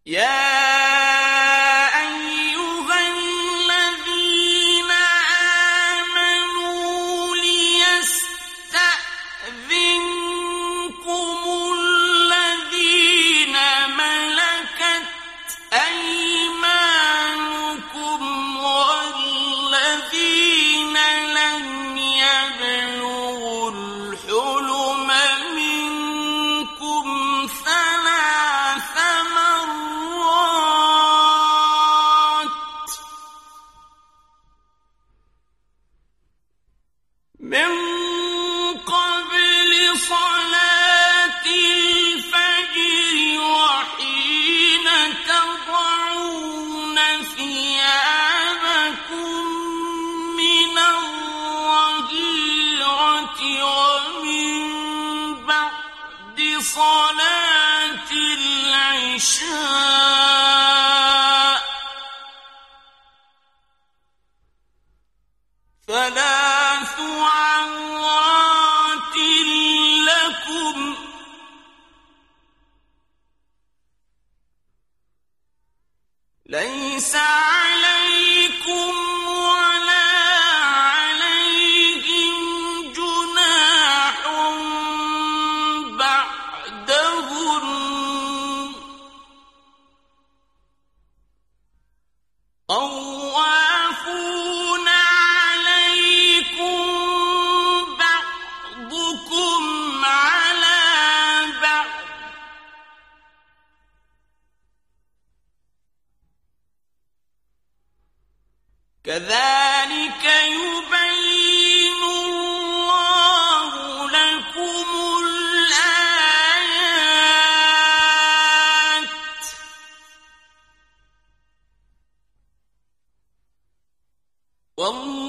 يا أيها الذين آمنوا ليستأذنكم الذين ملكت أيمانكم والذين لم يبلغوا الحلم منكم ثلاث مرات من قبل صلاة الفجر وحين تضعون ثيابكم من الظهيرة ومن بعد صلاة العشاء ثلاث عورات لكم ليس عليكم ولا عليهم جناح بعدهن طوافون عليكم بعضكم على بعض كذلك يبين الله لكم الآيات والله